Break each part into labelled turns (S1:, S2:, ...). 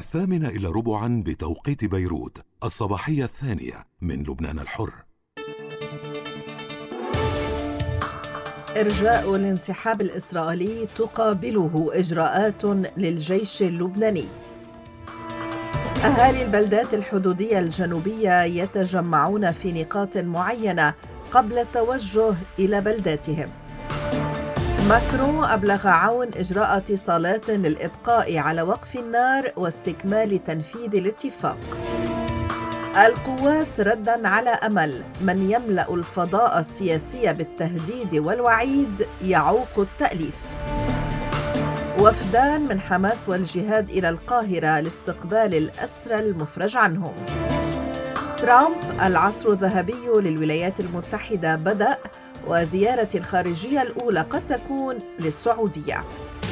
S1: 8:45 بتوقيت بيروت، الصباحية الثانية من لبنان الحر.
S2: إرجاء الانسحاب الإسرائيلي تقابله إجراءات للجيش اللبناني. أهالي البلدات الحدودية الجنوبية يتجمعون في نقاط معينة قبل التوجه إلى بلداتهم. ماكرون أبلغ عون إجراء اتصالات للإبقاء على وقف النار واستكمال تنفيذ الاتفاق. القوات رداً على أمل من يملأ الفضاء السياسي بالتهديد والوعيد يعوق التأليف. وفدان من حماس والجهاد إلى القاهرة لاستقبال الأسرى المفرج عنهم. ترامب: العصر الذهبي للولايات المتحدة بدأ، وزيارة الخارجية الأولى قد تكون للسعودية.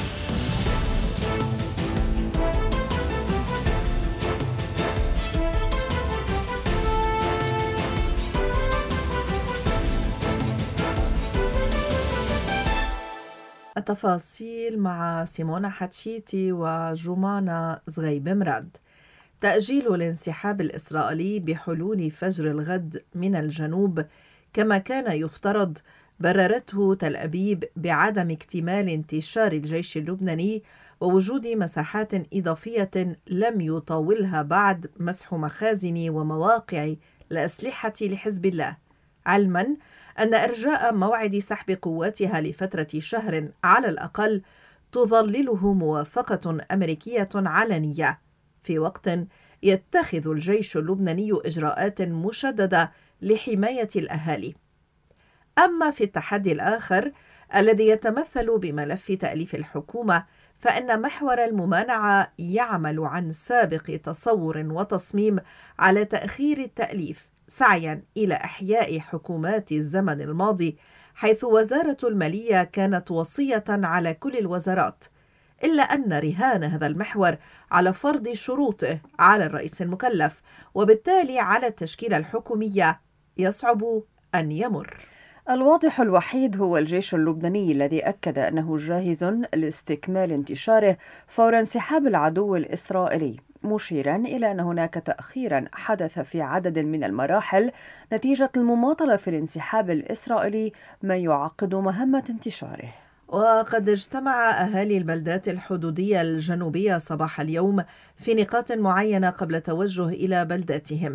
S2: التفاصيل مع سيمونا حتشيتي وجمانة زغيب مراد. تأجيل الانسحاب الإسرائيلي بحلول فجر الغد من الجنوب كما كان يفترض بررته تل أبيب بعدم اكتمال انتشار الجيش اللبناني ووجود مساحات إضافية لم يطاولها بعد مسح مخازن ومواقع الأسلحة لحزب الله، علما أن إرجاء موعد سحب قواتها لفترة شهر على الأقل تظلله موافقة أمريكية علنية، في وقت يتخذ الجيش اللبناني إجراءات مشددة لحماية الأهالي. أما في التحدي الآخر الذي يتمثل بملف تأليف الحكومة، فإن محور الممانعة يعمل عن سابق تصور وتصميم على تأخير التأليف سعياً إلى إحياء حكومات الزمن الماضي، حيث وزارة المالية كانت وصية على كل الوزارات، إلا أن رهان هذا المحور على فرض شروطه على الرئيس المكلف، وبالتالي على التشكيلة الحكومية يصعب أن يمر.
S3: الواضح الوحيد هو الجيش اللبناني الذي أكد أنه جاهز لاستكمال انتشاره فور انسحاب العدو الإسرائيلي، مشيرا إلى أن هناك تأخيرا حدث في عدد من المراحل نتيجة المماطلة في الانسحاب الإسرائيلي ما يعقد مهمة انتشاره.
S2: وقد اجتمع أهالي البلدات الحدودية الجنوبية صباح اليوم في نقاط معينة قبل التوجه إلى بلداتهم،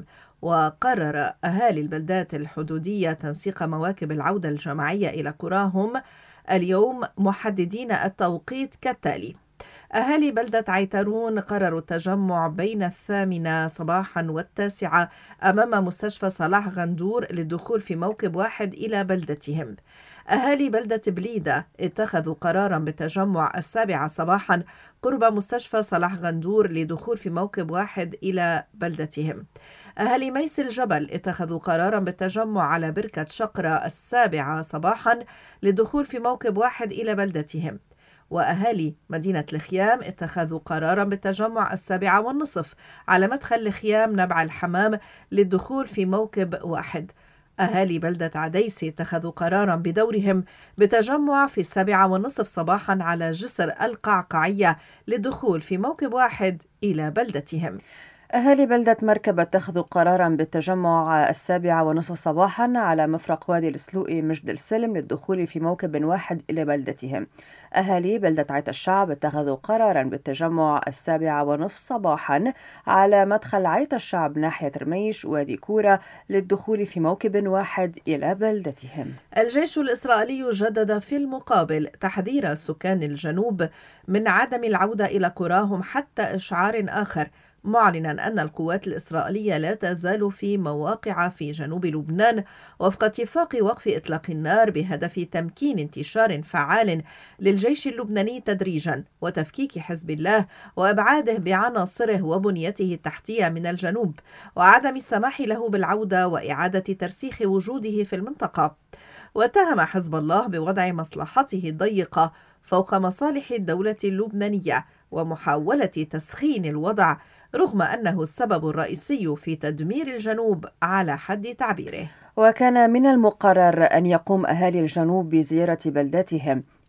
S2: وقرر أهالي البلدات الحدودية تنسيق مواكب العودة الجماعية إلى قراهم اليوم، محددين التوقيت كالتالي: أهالي بلدة عيترون قرروا التجمع بين 8 صباحا و9 أمام مستشفى صلاح غندور للدخول في موكب واحد إلى بلدتهم. أهالي بلدة بليدة اتخذوا قرارا بالتجمع 7 صباحا قرب مستشفى صلاح غندور لدخول في موكب واحد إلى بلدتهم. أهالي ميس الجبل اتخذوا قرارا بالتجمع على بركة شقرة 7 صباحا للدخول في موكب واحد إلى بلدتهم. وأهالي مدينة الخيام اتخذوا قرارا بالتجمع 7:30 على مدخل الخيام نبع الحمام للدخول في موكب واحد. أهالي بلدة عديسي اتخذوا قرارا بدورهم بتجمع في 7:30 صباحا على جسر القعقعية للدخول في موكب واحد إلى بلدتهم.
S3: أهالي بلدة مركبة اتخذوا قرارا بالتجمع 7:30 صباحا على مفرق وادي السلوق مجد السلم للدخول في موكب واحد إلى بلدتهم. أهالي بلدة عيت الشعب اتخذوا قرارا بالتجمع 7:30 صباحا على مدخل عيت الشعب ناحية رميش وادي كورة للدخول في موكب واحد إلى بلدتهم.
S2: الجيش الإسرائيلي جدد في المقابل تحذير سكان الجنوب من عدم العودة إلى قراهم حتى إشعار آخر، معلنا أن القوات الإسرائيلية لا تزال في مواقع في جنوب لبنان وفق اتفاق وقف إطلاق النار بهدف تمكين انتشار فعال للجيش اللبناني تدريجا وتفكيك حزب الله وإبعاده بعناصره وبنيته التحتية من الجنوب، وعدم السماح له بالعودة وإعادة ترسيخ وجوده في المنطقة. واتهم حزب الله بوضع مصلحته الضيقة فوق مصالح الدولة اللبنانية ومحاولة تسخين الوضع، رغم أنه السبب الرئيسي في تدمير الجنوب على حد تعبيره.
S3: وكان من المقرر أن يقوم أهالي الجنوب بزيارة بلداتهم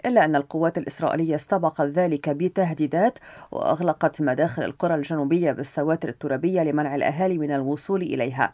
S3: إلا أن القوات الإسرائيلية استبقت ذلك بتهديدات وأغلقت مداخل القرى الجنوبية بالسواتر الترابية لمنع الأهالي من الوصول إليها.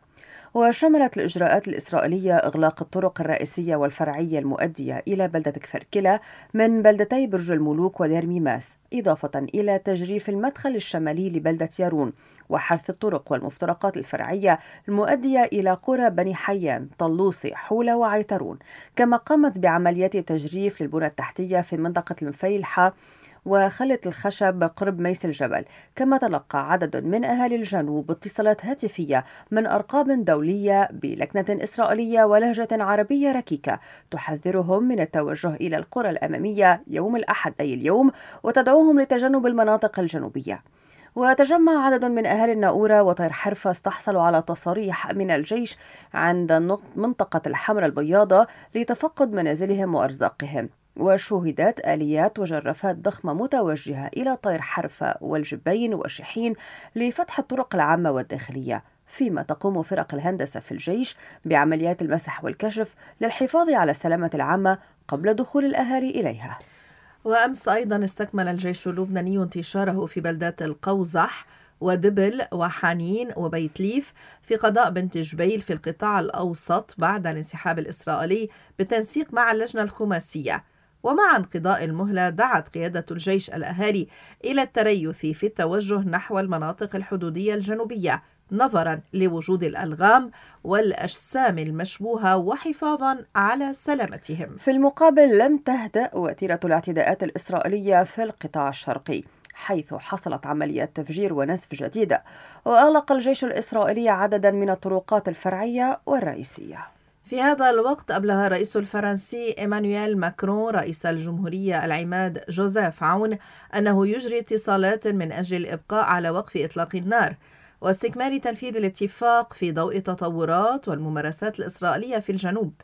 S3: وشملت الإجراءات الإسرائيلية إغلاق الطرق الرئيسية والفرعية المؤدية إلى بلدة كفر كلا من بلدتي برج الملوك ودير ميماس، إضافة إلى تجريف المدخل الشمالي لبلدة يارون وحرث الطرق والمفترقات الفرعية المؤدية إلى قرى بني حيان، طلوسي، حولة وعيترون. كما قامت بعمليات تجريف للبنى التحتية في منطقة المفيلحة وخلة الخشب قرب ميس الجبل. كما تلقى عدد من أهالي الجنوب اتصالات هاتفية من أرقام دولية بلكنة إسرائيلية ولهجة عربية ركيكة تحذرهم من التوجه إلى القرى الأمامية يوم الأحد أي اليوم وتدعوهم لتجنب المناطق الجنوبية. وتجمع عدد من أهالي الناورة وطير حرفة استحصلوا على تصاريح من الجيش عند منطقة الحمراء البياضة لتفقد منازلهم وأرزاقهم. وشوهدت آليات وجرافات ضخمة متوجهة إلى طير حرفة والجبين وشحين لفتح الطرق العامة والداخلية، فيما تقوم فرق الهندسة في الجيش بعمليات المسح والكشف للحفاظ على السلامة العامة قبل دخول الأهالي إليها.
S2: وأمس أيضا استكمل الجيش اللبناني انتشاره في بلدات القوزح ودبل وحانين وبيت ليف في قضاء بنت جبيل في القطاع الأوسط بعد الانسحاب الإسرائيلي بالتنسيق مع اللجنة الخماسية. ومع انقضاء المهلة دعت قيادة الجيش الأهالي إلى التريث في التوجه نحو المناطق الحدودية الجنوبية نظرا لوجود الألغام والأجسام المشبوهة وحفاظا على سلامتهم.
S3: في المقابل لم تهدأ وتيرة الاعتداءات الإسرائيلية في القطاع الشرقي، حيث حصلت عمليات تفجير ونسف جديدة، وأغلق الجيش الإسرائيلي عددا من الطرقات الفرعية والرئيسية.
S2: في هذا الوقت أبلغ الرئيس الفرنسي إيمانويل ماكرون رئيس الجمهورية العماد جوزيف عون أنه يجري اتصالات من أجل الإبقاء على وقف إطلاق النار واستكمال تنفيذ الاتفاق في ضوء التطورات والممارسات الإسرائيلية في الجنوب.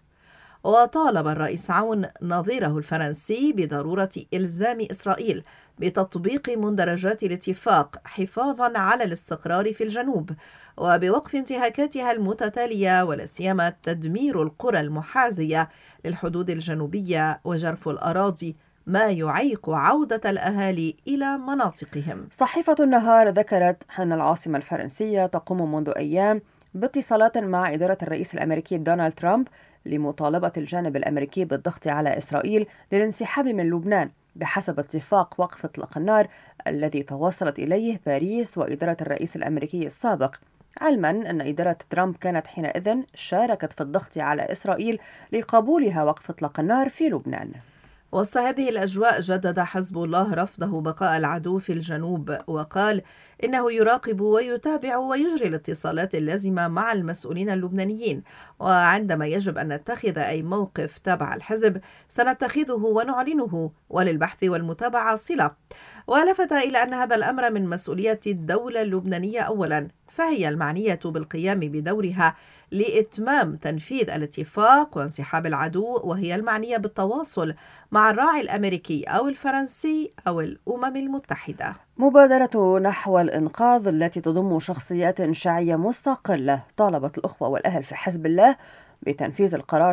S2: وطالب الرئيس عون نظيره الفرنسي بضرورة إلزام إسرائيل بتطبيق مندرجات الاتفاق حفاظا على الاستقرار في الجنوب وبوقف انتهاكاتها المتتالية ولا سيما تدمير القرى المحاذية للحدود الجنوبية وجرف الأراضي ما يعيق عودة الأهالي إلى مناطقهم.
S3: صحيفة النهار ذكرت أن العاصمة الفرنسية تقوم منذ أيام باتصالات مع إدارة الرئيس الأمريكي دونالد ترامب لمطالبة الجانب الأمريكي بالضغط على إسرائيل للانسحاب من لبنان بحسب اتفاق وقف إطلاق النار الذي توصلت إليه باريس وإدارة الرئيس الأمريكي السابق، علما أن إدارة ترامب كانت حينئذ شاركت في الضغط على إسرائيل لقبولها وقف إطلاق النار في لبنان.
S2: وسط هذه الأجواء جدد حزب الله رفضه بقاء العدو في الجنوب وقال إنه يراقب ويتابع ويجري الاتصالات اللازمة مع المسؤولين اللبنانيين، وعندما يجب أن نتخذ أي موقف تابع الحزب سنتخذه ونعلنه وللبحث والمتابعة صلة. ولفت إلى أن هذا الأمر من مسؤولية الدولة اللبنانية أولا، فهي المعنية بالقيام بدورها لإتمام تنفيذ الاتفاق وانسحاب العدو، وهي المعنية بالتواصل مع الراعي الأمريكي أو الفرنسي أو الأمم المتحدة.
S3: مبادرة نحو الإنقاذ التي تضم شخصيات شيعية مستقلة طالبت الأخوة والأهل في حزب الله بتنفيذ القرار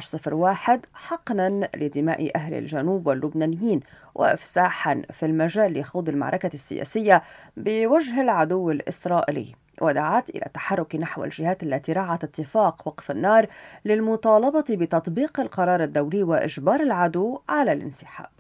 S3: 1701 حقنا لدماء أهل الجنوب واللبنانيين وإفساحا في المجال لخوض المعركة السياسية بوجه العدو الإسرائيلي، ودعت إلى التحرك نحو الجهات التي رعت اتفاق وقف النار للمطالبة بتطبيق القرار الدولي وإجبار العدو على الانسحاب.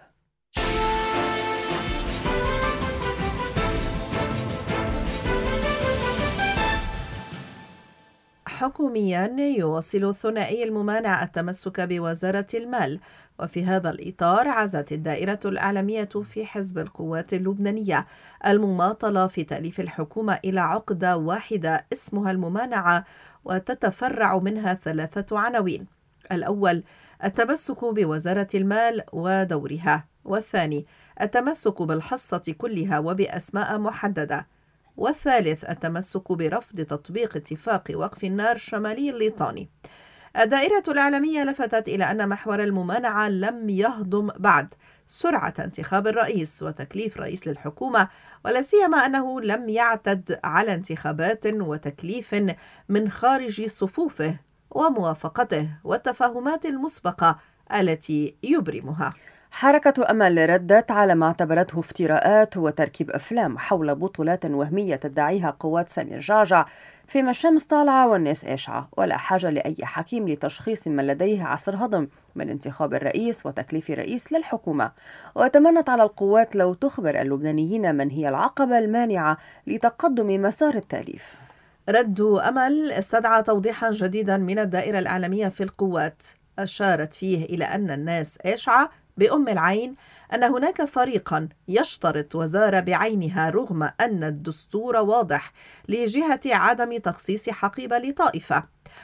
S2: حكوميا يواصل الثنائي الممانع التمسك بوزارة المال، وفي هذا الإطار عزت الدائرة الإعلامية في حزب القوات اللبنانية المماطلة في تأليف الحكومة إلى عقدة واحدة اسمها الممانعة، وتتفرع منها 3 عناوين: الأول التمسك بوزارة المال ودورها، والثاني التمسك بالحصة كلها وبأسماء محددة، والثالث التمسك برفض تطبيق اتفاق وقف النار شمالي الليطاني. الدائرة الإعلامية لفتت إلى أن محور الممانعة لم يهضم بعد سرعة انتخاب الرئيس وتكليف رئيس للحكومة، ولا سيما أنه لم يعتد على انتخابات وتكليف من خارج صفوفه وموافقته والتفاهمات المسبقة التي يبرمها.
S3: حركة أمل ردت على ما اعتبرته افتراءات وتركيب أفلام حول بطولات وهمية تدعيها قوات سمير جعجع، فيما الشمس طالعة والناس قاشعة، ولا حاجة لأي حكيم لتشخيص من لديه عصر هضم من انتخاب الرئيس وتكليف رئيس للحكومة. وتمنت على القوات لو تخبر اللبنانيين من هي العقبة المانعة لتقدم مسار التأليف.
S2: رد أمل استدعى توضيحا جديدا من الدائرة الإعلامية في القوات، أشارت فيه إلى أن الناس أشعة بأم العين أن هناك فريقا يشترط وزارة بعينها رغم أن الدستور واضح لجهة عدم تخصيص حقيبة لطائفة،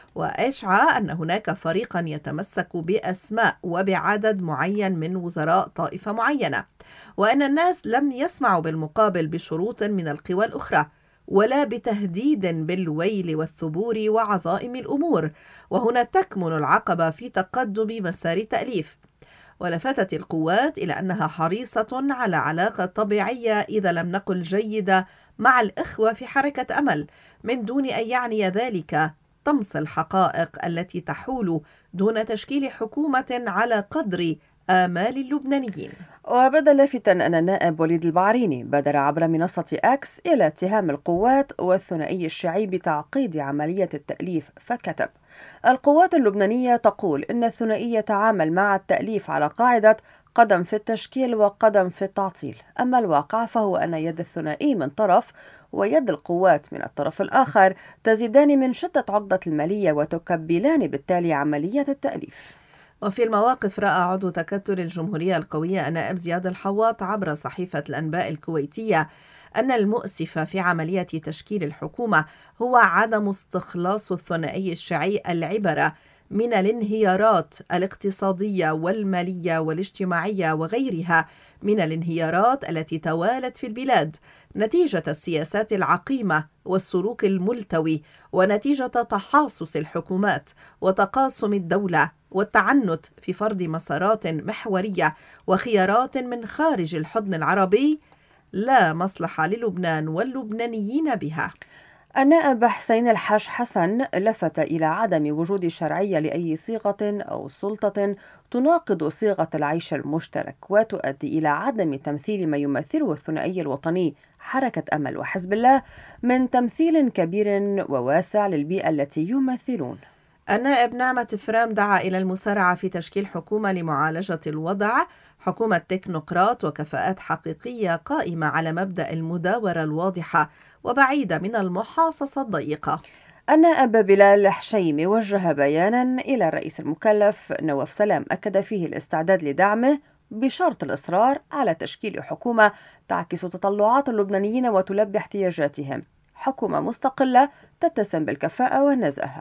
S2: وأشعى أن هناك فريقا يتمسك بأسماء وبعدد معين من وزراء طائفة معينة، وأن الناس لم يسمعوا بالمقابل بشروط من القوى الأخرى ولا بتهديد بالويل والثبور وعظائم الأمور، وهنا تكمن العقبة في تقدم مسار تأليف. ولفتت القوات إلى أنها حريصة على علاقة طبيعية إذا لم نقل جيدة مع الإخوة في حركة أمل، من دون أن يعني ذلك طمس الحقائق التي تحول دون تشكيل حكومة على قدر آمال اللبنانيين.
S3: وبدا لافتا أن النائب وليد البعريني بادر عبر منصة أكس إلى اتهام القوات والثنائي الشيعي بتعقيد عملية التأليف، فكتب: القوات اللبنانية تقول إن الثنائي يتعامل مع التأليف على قاعدة قدم في التشكيل وقدم في التعطيل، أما الواقع فهو أن يد الثنائي من طرف ويد القوات من الطرف الآخر تزيدان من شدة عقدة المالية وتكبلان بالتالي عملية التأليف.
S2: وفي المواقف رأى عضو تكتل الجمهورية القوية النائب زياد الحواط عبر صحيفة الأنباء الكويتية أن المؤسف في عملية تشكيل الحكومة هو عدم استخلاص الثنائي الشيعي العبرة من الانهيارات الاقتصادية والمالية والاجتماعية وغيرها من الانهيارات التي توالت في البلاد نتيجة السياسات العقيمة والسلوك الملتوي، ونتيجة تحاصص الحكومات وتقاسم الدولة والتعنت في فرض مسارات محورية وخيارات من خارج الحضن العربي لا مصلحة للبنان واللبنانيين بها.
S3: النائب حسين الحاج حسن لفت إلى عدم وجود شرعية لأي صيغة أو سلطة تناقض صيغة العيش المشترك وتؤدي إلى عدم تمثيل ما يمثله الثنائي الوطني حركة أمل وحزب الله من تمثيل كبير وواسع للبيئة التي يمثلون.
S2: النائب نعمة فرام دعا إلى المسارعة في تشكيل حكومة لمعالجة الوضع، حكومة تكنوقراط وكفاءات حقيقية قائمة على مبدأ المداورة الواضحة وبعيدة من المحاصصة الضيقة.
S3: النائب بلال حشيمي وجه بيانا إلى الرئيس المكلف نواف سلام أكد فيه الاستعداد لدعمه بشرط الإصرار على تشكيل حكومة تعكس تطلعات اللبنانيين وتلبي احتياجاتهم، حكومة مستقلة تتسم بالكفاءة والنزاهة.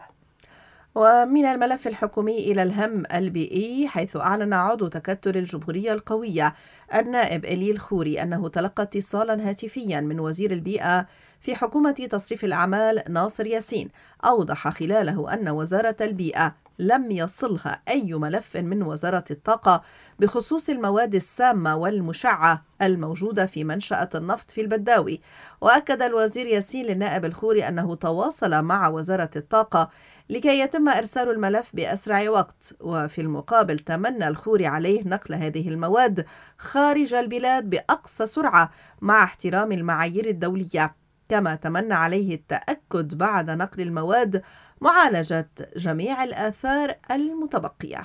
S2: ومن الملف الحكومي إلى الهم البيئي، حيث أعلن عضو تكتل الجمهورية القوية النائب إليل خوري أنه تلقى اتصالا هاتفيا من وزير البيئة في حكومة تصريف الأعمال ناصر ياسين، أوضح خلاله أن وزارة البيئة لم يصلها أي ملف من وزارة الطاقة بخصوص المواد السامة والمشعة الموجودة في منشأة النفط في البداوي. وأكد الوزير ياسين للنائب الخوري أنه تواصل مع وزارة الطاقة لكي يتم إرسال الملف بأسرع وقت، وفي المقابل تمنى الخوري عليه نقل هذه المواد خارج البلاد بأقصى سرعة مع احترام المعايير الدولية، كما تمنى عليه التأكد بعد نقل المواد معالجة جميع الآثار المتبقية.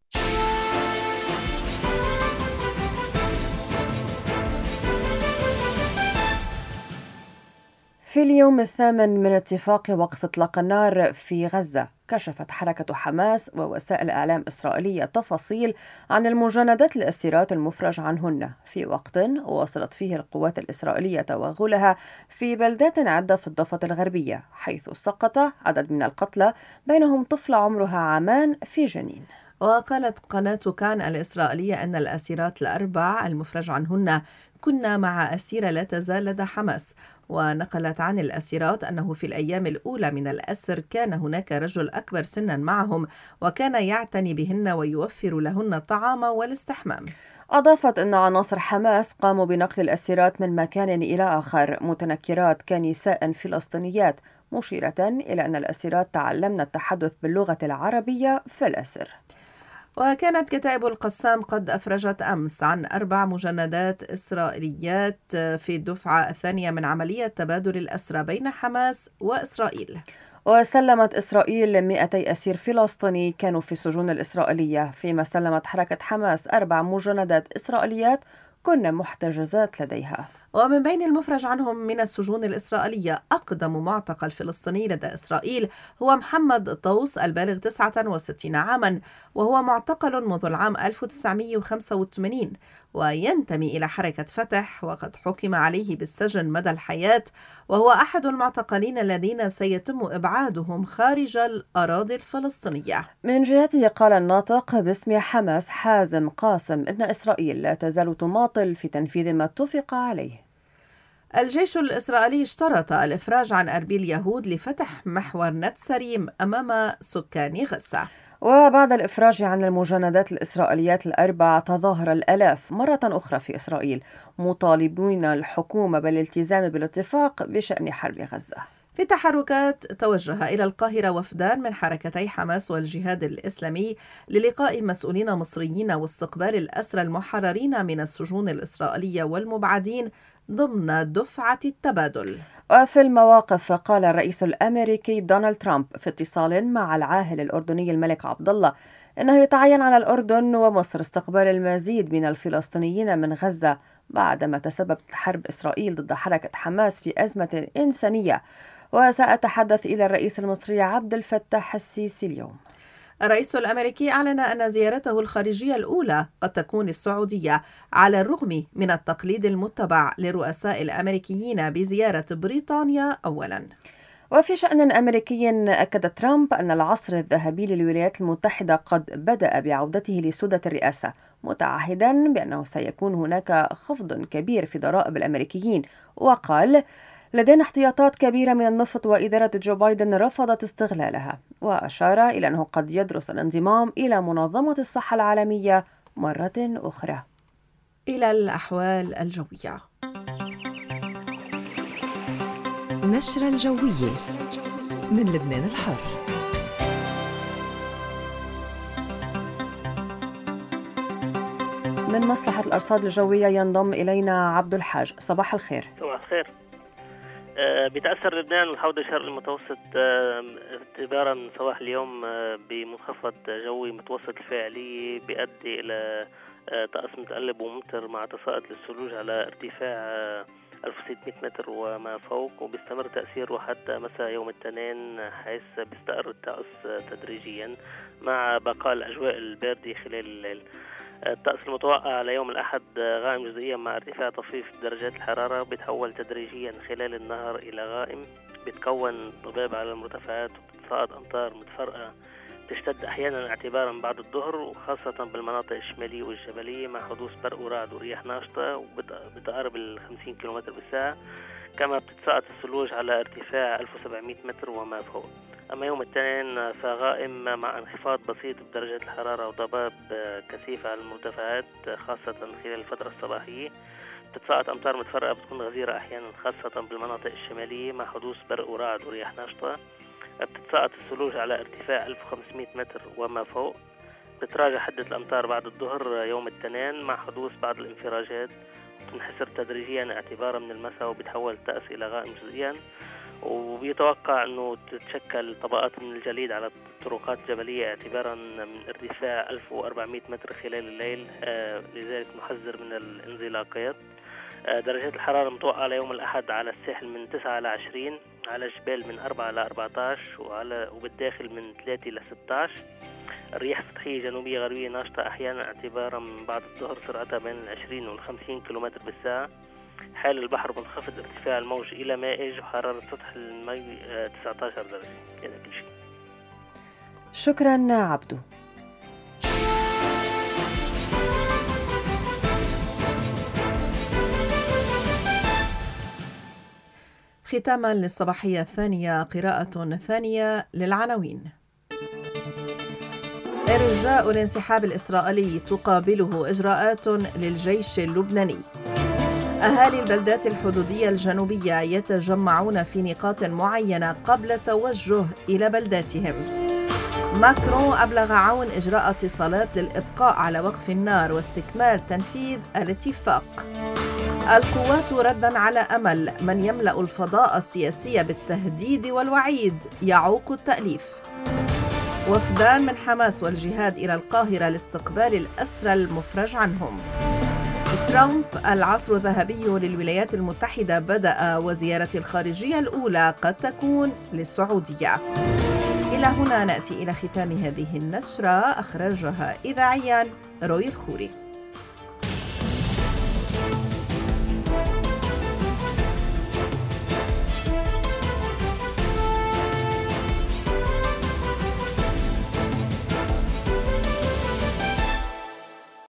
S3: في اليوم الثامن من اتفاق وقف إطلاق النار في غزة، كشفت حركة حماس ووسائل إعلام إسرائيلية تفاصيل عن المجندات الأسيرات المفرج عنهن في وقت واصلت فيه القوات الإسرائيلية توغلها في بلدات عدة في الضفة الغربية، حيث سقط عدد من القتلى بينهم طفلة عمرها عامان في جنين.
S2: وقالت قناة كان الإسرائيلية أن الأسيرات الأربع المفرج عنهن كنا مع أسيرة لا تزال لدى حماس، ونقلت عن الأسيرات أنه في الأيام الأولى من الأسر كان هناك رجل أكبر سنا معهم وكان يعتني بهن ويوفر لهن الطعام والاستحمام.
S3: أضافت أن عناصر حماس قاموا بنقل الأسيرات من مكان إلى آخر متنكرات كنساء فلسطينيات، مشيرة إلى أن الأسيرات تعلمن التحدث باللغة العربية في الأسر.
S2: وكانت كتائب القسام قد أفرجت أمس عن 4 مجندات إسرائيليات في الدفعة الثانية من عملية تبادل الأسرى بين حماس وإسرائيل.
S3: وسلمت إسرائيل 200 أسير فلسطيني كانوا في السجون الإسرائيلية، فيما سلمت حركة حماس 4 مجندات إسرائيليات كن محتجزات لديها.
S2: ومن بين المفرج عنهم من السجون الإسرائيلية أقدم معتقل فلسطيني لدى إسرائيل هو محمد طوس البالغ 69 عاما، وهو معتقل منذ العام 1985 وينتمي إلى حركة فتح، وقد حكم عليه بالسجن مدى الحياة، وهو أحد المعتقلين الذين سيتم إبعادهم خارج الأراضي الفلسطينية.
S3: من جهته قال الناطق باسم حماس حازم قاسم إن إسرائيل لا تزال تماطل في تنفيذ ما اتفق عليه.
S2: الجيش الإسرائيلي اشترط الإفراج عن أربيل يهود لفتح محور نتسريم أمام سكان غزة.
S3: وبعد الإفراج عن المجندات الإسرائيليات ال4 تظاهر الآلاف مرة أخرى في إسرائيل مطالبين الحكومة بالالتزام بالاتفاق بشأن حرب غزة.
S2: في تحركات توجه إلى القاهرة وفدان من حركتي حماس والجهاد الإسلامي للقاء مسؤولين مصريين واستقبال الأسرى المحررين من السجون الإسرائيلية والمبعدين ضمن دفعة التبادل.
S3: وفي المواقف قال الرئيس الأمريكي دونالد ترامب في اتصال مع العاهل الأردني الملك عبد الله إنه يتعين على الأردن ومصر استقبال المزيد من الفلسطينيين من غزة بعدما تسببت حرب إسرائيل ضد حركة حماس في أزمة إنسانية. وسأتحدث إلى الرئيس المصري عبد الفتاح السيسي اليوم.
S2: الرئيس الأمريكي أعلن أن زيارته الخارجية الأولى قد تكون السعودية، على الرغم من التقليد المتبع للرؤساء الأمريكيين بزيارة بريطانيا أولاً.
S3: وفي شأن أمريكي أكد ترامب أن العصر الذهبي للولايات المتحدة قد بدأ بعودته لسدة الرئاسة، متعهدا بأنه سيكون هناك خفض كبير في ضرائب الأمريكيين، وقال لدينا احتياطات كبيرة من النفط وإدارة جو بايدن رفضت استغلالها، وأشار إلى أنه قد يدرس الانضمام إلى منظمة الصحة العالمية مرة أخرى.
S2: إلى الأحوال الجوية.
S4: نشرة الجوية من لبنان الحر.
S3: من مصلحة الأرصاد الجوية ينضم إلينا عبد الحاج. صباح الخير.
S5: صباح الخير. بيتأثر لبنان والحوض الشرقي المتوسط اعتبارا من صباح اليوم بمنخفض جوي متوسط الفاعلية بيؤدي إلى طقس متقلب وممطر مع تساقط للثلوج على ارتفاع 1600 متر وما فوق، وبيستمر تأثيره حتى مساء يوم الاثنين، حيث بيستقر الطقس تدريجيا مع بقاء الأجواء الباردة خلال الليل. الطقس المتوقع على يوم الأحد غائم جزئيا مع ارتفاع طفيف درجات الحرارة، بيتحول تدريجيا خلال النهار إلى غائم، بيتكون ضباب على المرتفعات وبتتساقط أمطار متفرقة تشتد أحيانا اعتبارا بعد الظهر، وخاصة بالمناطق الشمالية والجبلية مع حدوث برق ورعد ورياح ناشطة وبتقارب 50 كم بالساعة. كما بتتساقط الثلوج على ارتفاع 1700 متر وما فوق. أما يوم الاثنين فغائم مع انخفاض بسيط بدرجة الحرارة وضباب كثيف على المرتفعات خاصة خلال الفترة الصباحية. بتتساقط أمطار متفرقة بتكون غزيرة أحيانا خاصة بالمناطق الشمالية مع حدوث برق ورعد ورياح ناشطة. بتتساقط الثلوج على ارتفاع 1500 متر وما فوق. بتراجع حدة الأمطار بعد الظهر يوم الاثنين مع حدوث بعض الانفراجات، بتنحسر تدريجيا اعتبارا من المساء وبتحول الطقس إلى غائم جزئيا. وبيتوقع أنه تتشكل طبقات من الجليد على الطرقات الجبلية اعتبارا من ارتفاع 1400 متر خلال الليل، لذلك نحذر من الانزلاقات. درجات الحرارة المتوقعة ليوم الأحد على الساحل من 9 إلى 20، على الجبال من 4 إلى 14، وبالداخل من 3 إلى 16. الرياح سطحية جنوبية غربية ناشطة أحيانا اعتبارا من بعد الظهر سرعتها بين 20 و 50 كم بالساعة. حال البحر منخفض ارتفاع الموج إلى مائج وحرارة سطح الماء 19 درجة. هذا كل شيء.
S3: شكرا عبدو.
S2: ختاما للصباحية الثانية قراءة ثانية للعناوين. إرجاء الانسحاب الإسرائيلي تقابله إجراءات للجيش اللبناني. أهالي البلدات الحدودية الجنوبية يتجمعون في نقاط معينة قبل التوجه إلى بلداتهم. ماكرون أبلغ عون إجراء اتصالات للإبقاء على وقف النار واستكمال تنفيذ الاتفاق. القوات رداً على أمل من يملأ الفضاء السياسي بالتهديد والوعيد يعوق التأليف. وفدان من حماس والجهاد إلى القاهرة لاستقبال الأسرى المفرج عنهم. ترامب: العصر الذهبي للولايات المتحدة بدأ وزيارة الخارجية الأولى قد تكون للسعودية. إلى هنا نأتي إلى ختام هذه النشرة، أخرجها إذاعياً روي الخوري.